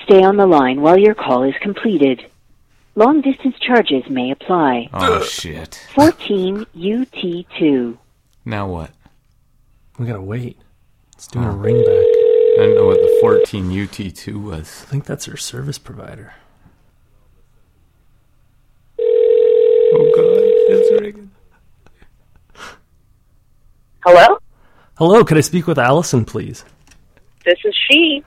stay on the line while your call is completed. Long-distance charges may apply. Oh, shit. 14 UT2. Now what? We gotta wait. It's doing a ringback. I didn't know what the 14 UT2 was. I think that's her service provider. Oh, God. It's ringing. Hello? Hello, could I speak with Allison, please? This is she.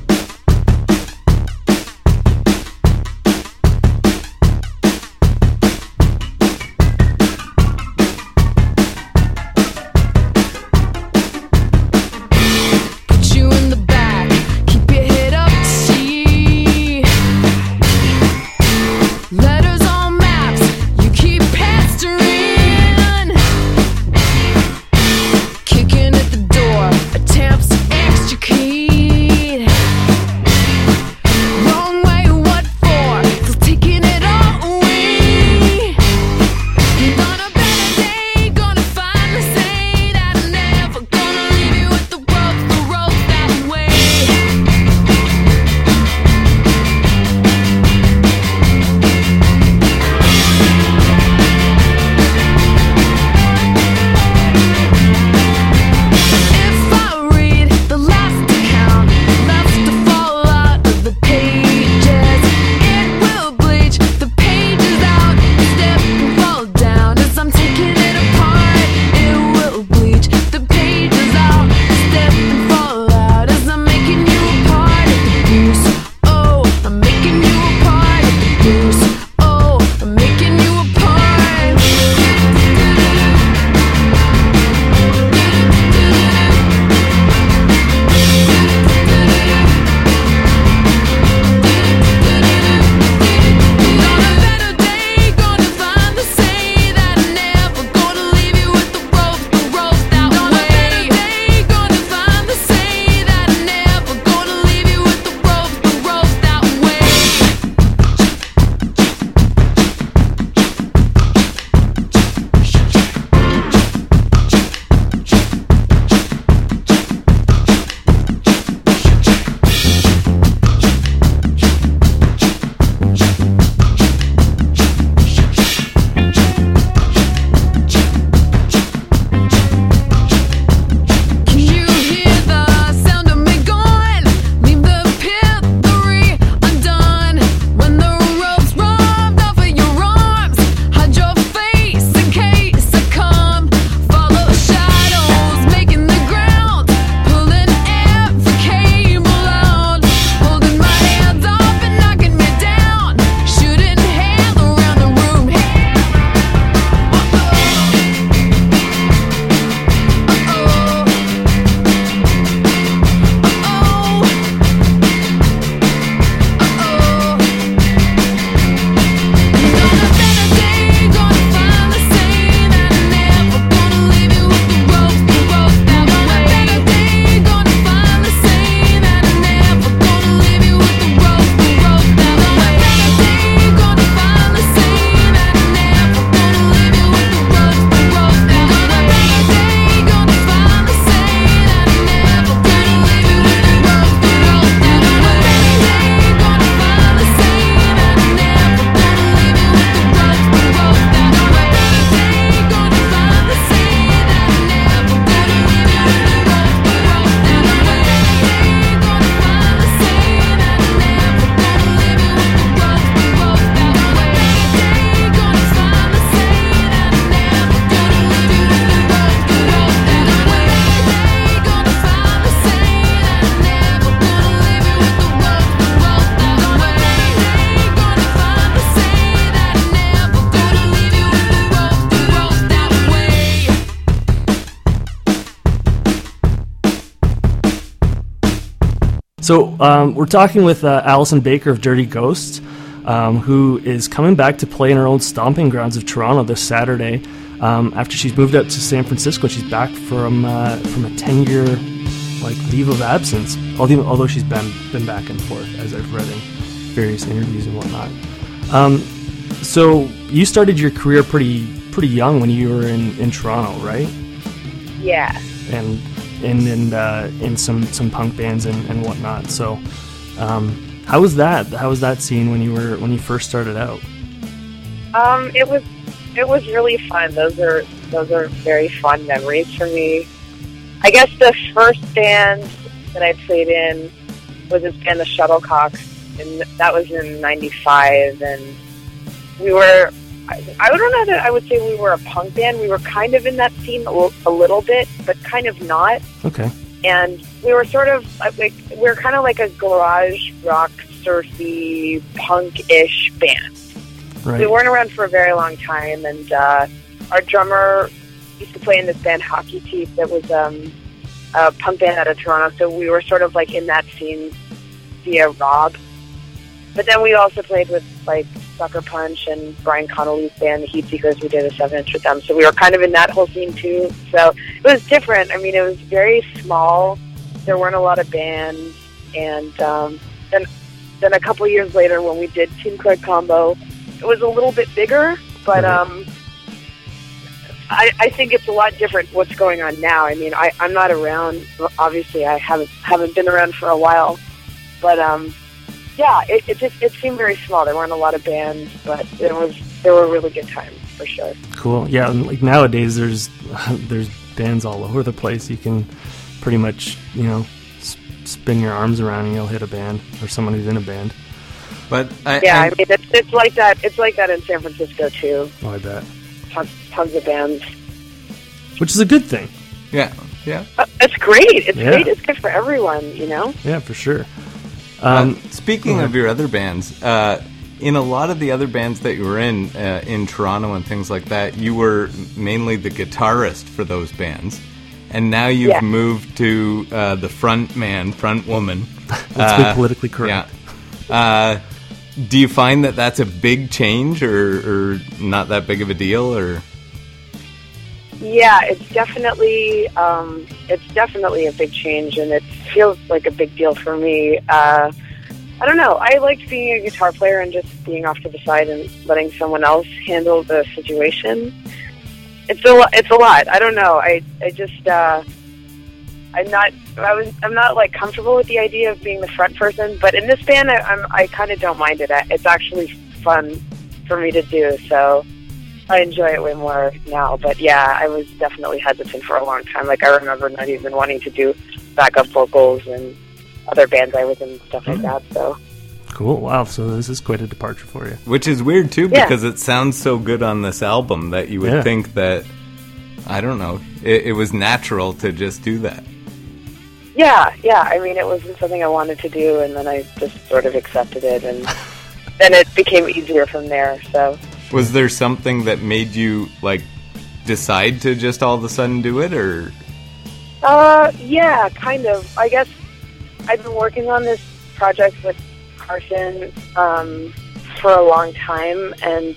So we're talking with Allison Baker of Dirty Ghosts, who is coming back to play in her own stomping grounds of Toronto this Saturday after she's moved out to San Francisco. She's back from a 10-year leave of absence, although she's been back and forth, as I've read in various interviews and whatnot. So you started your career pretty young when you were in Toronto, right? Yeah. And in some punk bands and whatnot. So How was that? How was that scene when you first started out? It was really fun. Those are very fun memories for me. I guess the first band that I played in was this band, the Shuttlecocks, and that was in '95. And we were, I don't know that I would say we were a punk band. We were kind of in that scene a little bit, but kind of not. Okay. And we were sort of like, we were kind of like a garage rock, surfy, punk-ish band. Right. We weren't around for a very long time, and our drummer used to play in this band, Hockey Teeth, that was a punk band out of Toronto, so we were sort of like in that scene via Rob. But then we also played with like Sucker Punch and Brian Connolly's band, the Heat Seekers. We did a 7-inch with them, so we were kind of in that whole scene too. So it was different. I mean, it was very small. There weren't a lot of bands, and then a couple years later, when we did Team Craig Combo, it was a little bit bigger, but I think it's a lot different what's going on now. I mean, I'm not around. Obviously, I haven't been around for a while, but yeah, it seemed very small. There weren't a lot of bands, but there were really good times for sure. Cool. Yeah, and like nowadays, there's bands all over the place. You can pretty much spin your arms around and you'll hit a band or someone who's in a band. But I mean, it's like that. It's like that in San Francisco too. Oh, I bet. Tons of bands, which is a good thing. Yeah. It's great. It's great. It's good for everyone, Yeah, for sure. Speaking of your other bands, in a lot of the other bands that you were in Toronto and things like that, you were mainly the guitarist for those bands, and now you've moved to the front woman. Let's be politically correct. Yeah. Do you find that that's a big change, or not that big of a deal, or? Yeah, it's definitely a big change, and it feels like a big deal for me. I don't know. I liked being a guitar player and just being off to the side and letting someone else handle the situation. It's a lot. I don't know. I'm not like comfortable with the idea of being the front person, but in this band, I kind of don't mind it. It's actually fun for me to do, so I enjoy it way more now. But yeah, I was definitely hesitant for a long time. Like, I remember not even wanting to do backup vocals and other bands I was in, stuff like that. So cool. Wow. So this is quite a departure for you. Which is weird too, because it sounds so good on this album that you would think that, I don't know, it was natural to just do that. Yeah. I mean, it wasn't something I wanted to do, and then I just sort of accepted it, and then it became easier from there. So, was there something that made you like decide to just all of a sudden do it, or? Yeah, kind of. I guess I've been working on this project with Carson for a long time, and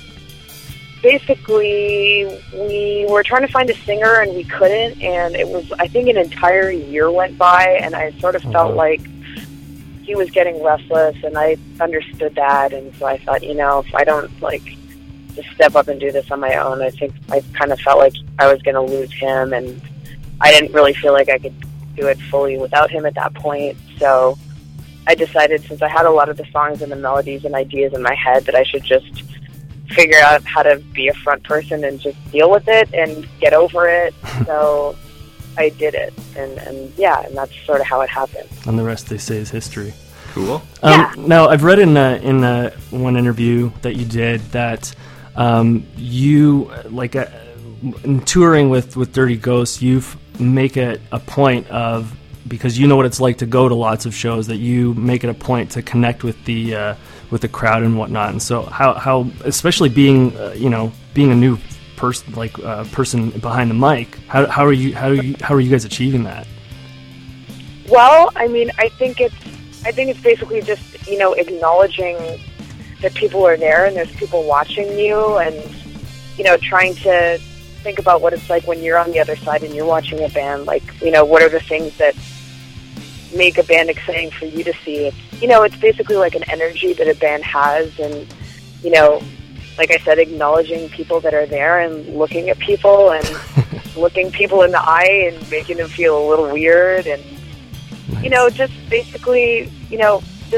basically we were trying to find a singer and we couldn't, and it was, I think, an entire year went by, and I sort of felt like he was getting restless, and I understood that, and so I thought, if I don't like just step up and do this on my own, I think I kind of felt like I was going to lose him, and I didn't really feel like I could do it fully without him at that point. So I decided, since I had a lot of the songs and the melodies and ideas in my head, that I should just figure out how to be a front person and just deal with it and get over it. So I did it, and that's sort of how it happened. And the rest, they say, is history. Cool. Now, I've read in one interview that you did that you, like, in touring with Dirty Ghosts, you make it a point of, because you know what it's like to go to lots of shows, that you make it a point to connect with the crowd and whatnot. And so how especially being being a new person, like person behind the mic, how are you guys achieving that? Well, I mean, I think it's basically just acknowledging that people are there and there's people watching you, and trying to think about what it's like when you're on the other side and you're watching a band. Like, what are the things that make a band exciting for you to see? It's basically like an energy that a band has, and like I said, acknowledging people that are there and looking at people and looking people in the eye and making them feel a little weird, and nice. Just basically just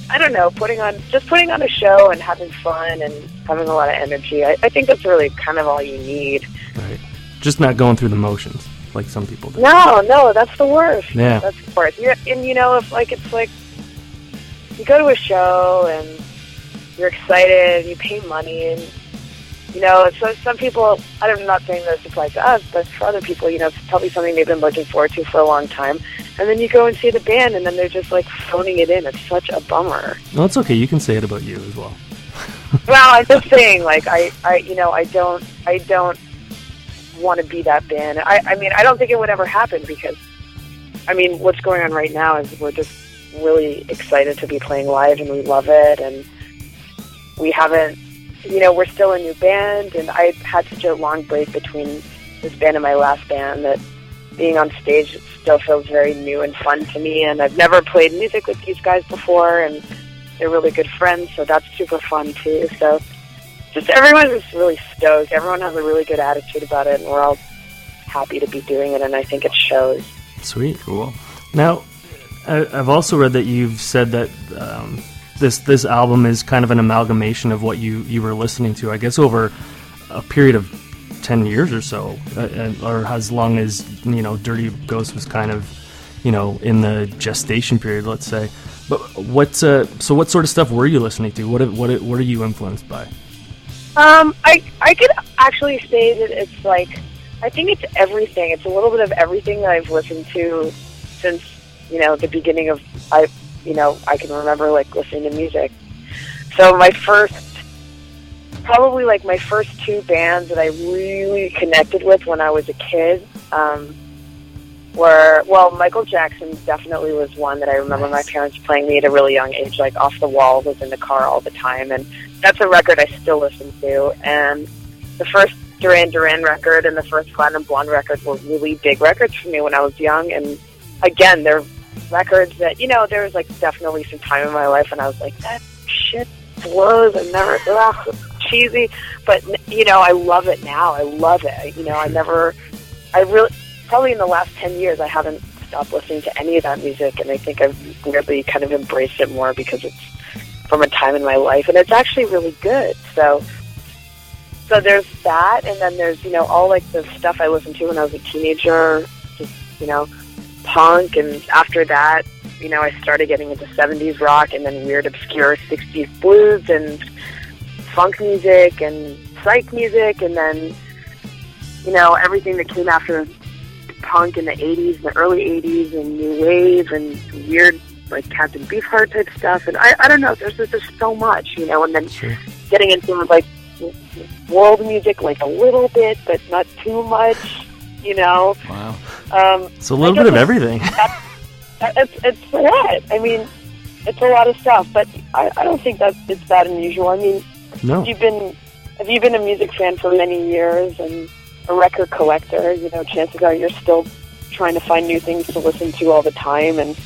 I don't know, putting on a show and having fun and having a lot of energy. I think that's really kind of all you need. Right. Just not going through the motions like some people do. No, that's the worst. Yeah. That's the worst. And if it's like you go to a show and you're excited and you pay money and so some people, I'm not saying this applies to us, but for other people, it's probably something they've been looking forward to for a long time. And then you go and see the band, and then they're just like phoning it in. It's such a bummer. No, it's okay. You can say it about you as well. Well, I'm just saying, like, I don't want to be that band. I mean, I don't think it would ever happen because, I mean, what's going on right now is we're just really excited to be playing live, and we love it, and we haven't. We're still a new band, and I had such a long break between this band and my last band that being on stage still feels very new and fun to me. And I've never played music with these guys before, and they're really good friends, so that's super fun too. So just everyone's just really stoked. Everyone has a really good attitude about it, and we're all happy to be doing it, and I think it shows. Sweet. Cool. Now, I've also read that you've said that this album is kind of an amalgamation of what you were listening to, I guess, over a period of 10 years or so, or as long as, Dirty Ghost was kind of, in the gestation period, let's say. But what sort of stuff were you listening to? What are you influenced by? I could actually say that it's like, I think it's everything. It's a little bit of everything that I've listened to since, the beginning of, I can remember, like, listening to music. So my first two bands that I really connected with when I was a kid were, Michael Jackson definitely was one that I remember my parents playing me at a really young age, like Off the Wall was in the car all the time, and that's a record I still listen to. And the first Duran Duran record and the first Platinum Blonde record were really big records for me when I was young, and again, they're records that, there was like definitely some time in my life when I was like, that shit blows, and never, cheesy, but I love it now. I love it. I really, probably in the last 10 years, I haven't stopped listening to any of that music, and I think I've weirdly kind of embraced it more because it's from a time in my life, and it's actually really good. So there's that, and then there's, all like the stuff I listened to when I was a teenager, just, punk, and after that, I started getting into 70s rock and then weird obscure 60s blues and funk music and psych music, and then, everything that came after punk in the 80s, the early 80s, and new wave and weird, like, Captain Beefheart type stuff, and I don't know, there's just so much, and then getting into, like, world music, like, a little bit, but not too much, Wow. It's a little bit of everything. It's that. I mean, it's a lot of stuff, but I don't think that it's that unusual. I mean, no. If you've been a music fan for many years and a record collector, chances are you're still trying to find new things to listen to all the time, and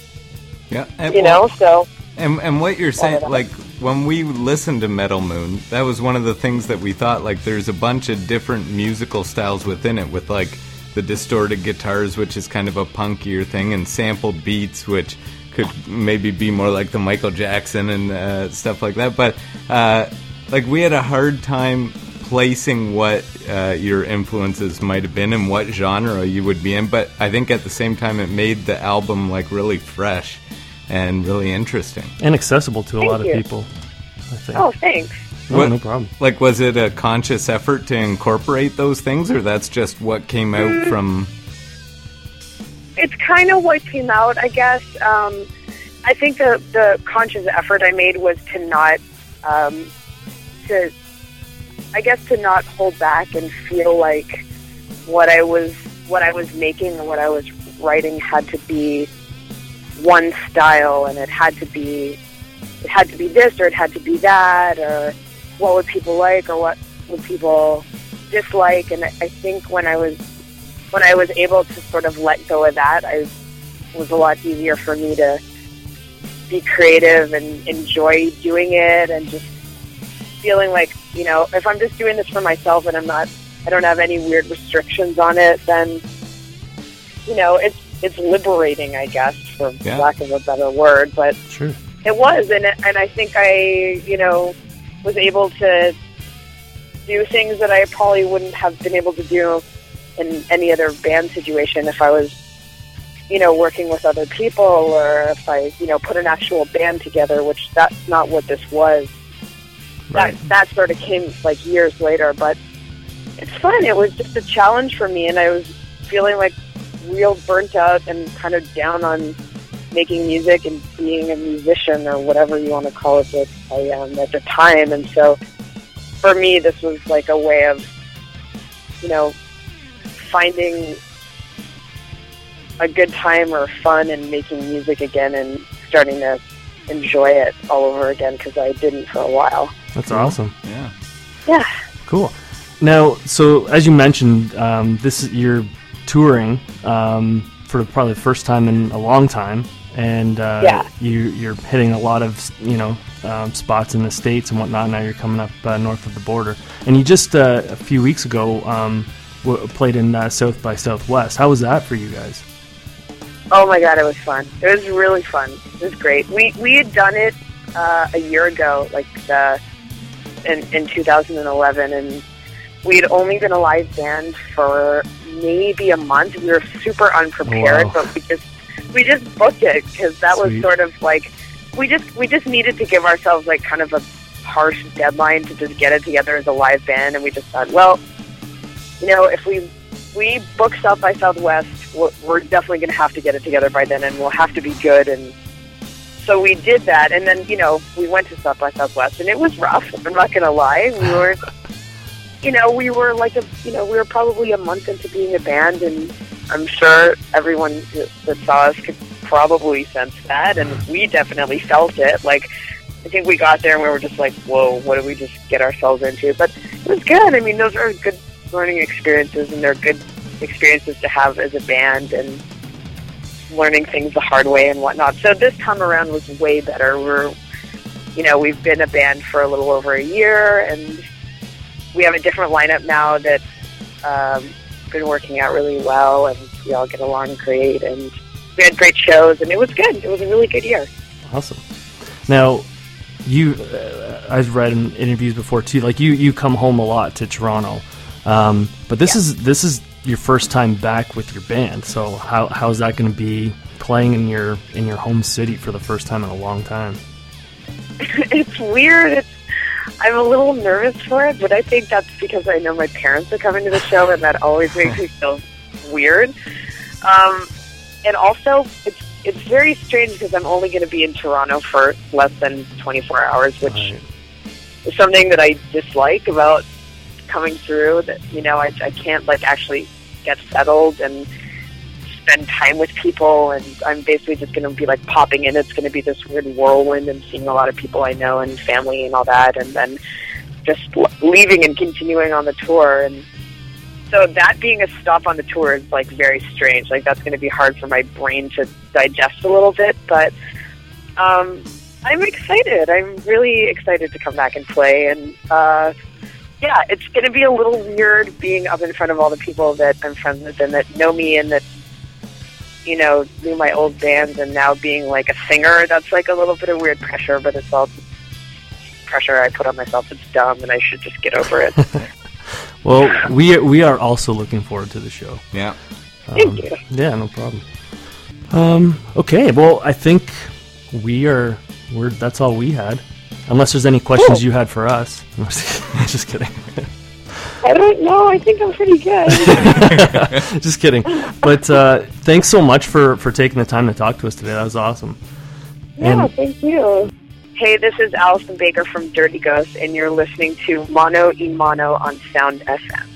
so. And what you're saying, like, when we listened to Metal Moon, that was one of the things that we thought, like, there's a bunch of different musical styles within it, with, like, the distorted guitars, which is kind of a punkier thing, and sampled beats, which could maybe be more like the Michael Jackson and stuff like that. But, like, we had a hard time placing what your influences might have been and what genre you would be in, but I think at the same time it made the album, like, really fresh and really interesting. And accessible to a lot of people, I think. Oh, thanks. No problem. Like, was it a conscious effort to incorporate those things, or that's just what came out from... It's kind of what came out, I guess. I think the conscious effort I made was to not, to not hold back and feel like what I was making and what I was writing had to be one style, and it had to be this, or it had to be that, or what would people like, or what would people dislike. And I think when I was able to sort of let go of that, it was a lot easier for me to be creative and enjoy doing it, and just feeling like, if I'm just doing this for myself and I don't have any weird restrictions on it, then, it's liberating, I guess, for lack of a better word. But sure. It was, and I think I, was able to do things that I probably wouldn't have been able to do in any other band situation if I was, working with other people, or if I, put an actual band together, which that's not what this was. Right. That sort of came like years later, but it's fun. It was just a challenge for me, and I was feeling like real burnt out and kind of down on making music and being a musician, or whatever you want to call it, that I am at the time. And so for me, this was like a way of, finding a good time or fun in making music again and starting to enjoy it all over again, because I didn't for a while. That's awesome. Yeah. Cool. Now, so as you mentioned, you're touring for probably the first time in a long time, and you're hitting a lot of spots in the States and whatnot. Now you're coming up north of the border, and you just a few weeks ago played in South by Southwest. How was that for you guys? Oh my God, it was fun. It was really fun. It was great. We had done it a year ago, like in 2011, and we had only been a live band for maybe a month. We were super unprepared, but we just booked it because that was sort of like we just needed to give ourselves like kind of a harsh deadline to just get it together as a live band, and we just thought, well, if we book South by Southwest, we're definitely going to have to get it together by then, and we'll have to be good. And so we did that, and then we went to South by Southwest, and it was rough. I'm not going to lie. We were probably a month into being a band, and I'm sure everyone that saw us could probably sense that, and we definitely felt it. Like, I think we got there and we were just like, whoa, what did we just get ourselves into? But it was good. I mean, those are good learning experiences, and they're good experiences to have as a band, and learning things the hard way and whatnot. So this time around was way better. We've been a band for a little over a year, and we have a different lineup now that's been working out really well, and we all get along great, and we had great shows, and it was good. It was a really good year. Awesome. Now, I've read in interviews before too, like you come home a lot to Toronto, but this is your first time back with your band. So how's that going to be playing in your home city for the first time in a long time? It's weird. I'm a little nervous for it, but I think that's because I know my parents are coming to the show, and that always makes me feel weird. And also, it's very strange because I'm only going to be in Toronto for less than 24 hours, which is something that I dislike about coming through. That I can't actually get settled and spend time with people, and I'm basically just going to be popping in. It's going to be this weird whirlwind and seeing a lot of people I know and family and all that, and then just leaving and continuing on the tour. And so that being a stop on the tour is very strange. That's going to be hard for my brain to digest a little bit, but I'm excited. I'm really excited to come back and play, and it's going to be a little weird being up in front of all the people that I'm friends with and that know me and that knew my old bands, and now being a singer. That's a little bit of weird pressure, but it's all pressure I put on myself. It's dumb, and I should just get over it. Well, we are also looking forward to the show. Yeah. Thank you. Yeah, no problem. Okay, well, I think we're that's all we had. Unless there's any questions you had for us. Just kidding. I don't know. I think I'm pretty good. Just kidding. But thanks so much for taking the time to talk to us today. That was awesome. Yeah, thank you. Hey, this is Allison Baker from Dirty Ghost, and you're listening to Mono y Mono on Sound FM.